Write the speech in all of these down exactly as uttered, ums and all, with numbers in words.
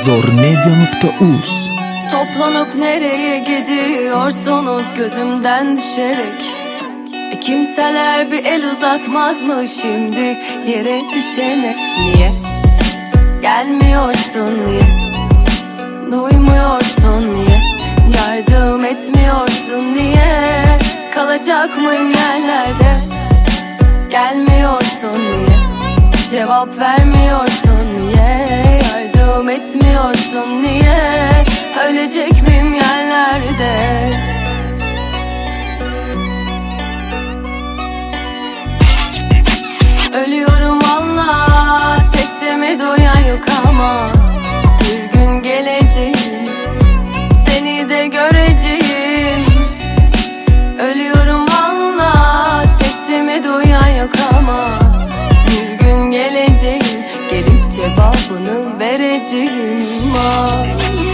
zormedia nokta uz. Toplanıp nereye gidiyorsunuz gözümden düşerek? E kimseler bir el uzatmaz mı şimdi yere düşene? Niye gelmiyorsun, niye duymuyorsun, niye yardım etmiyorsun, niye kalacak mıyım yerlerde? Gelmiyorsun, niye cevap vermiyorsun, niye yardım etmiyorsun, niye ölecek miyim yerlerde? Ölüyorum valla, sesimi duyan yok ama bir gün geleceğim, seni de göreceğim. Ölüyorum valla, sesimi duyan yok ama bir gün geleceğim, gelip cevabını vereceğim. Ah.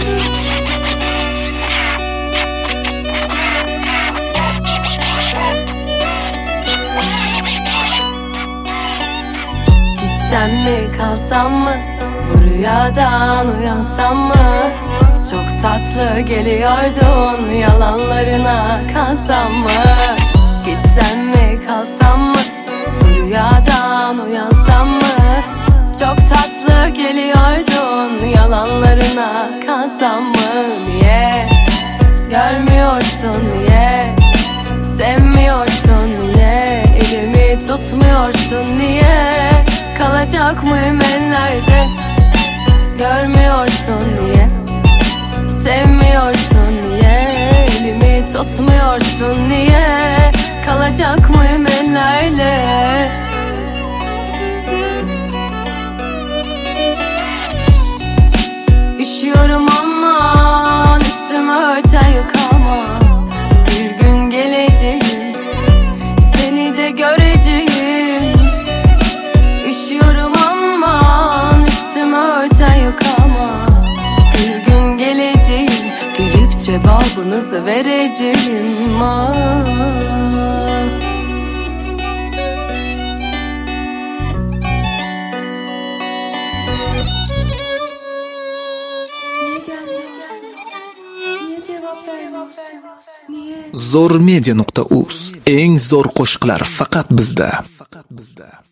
Gitsem mi kalsam mı, bu rüyadan uyansam mı? Çok tatlı geliyordun, yalanlarına kalsam mı? Gitsem mi kalsam mı, bu rüyadan uyansam mı? Çok tatlı geliyordun, yalanlarına kalsam mı? Niye görmüyorsun, niye sevmiyorsun, niye elimi tutmuyorsun, niye kalacak mıyım ellerde? Görmüyorsun, niye sevmiyorsun, niye elimi tutmuyorsun, niye kalacak mıyım ellerde? Üşüyorum aman, üstümü örten yok ama bir gün geleceğim, seni de göreceğim. Üşüyorum aman, üstümü örten yok ama bir gün geleceğim, gelip cevabınızı vereceğim. Ah. zormedia nokta uz. Eng zo'r qo'shiqlar faqat bizda.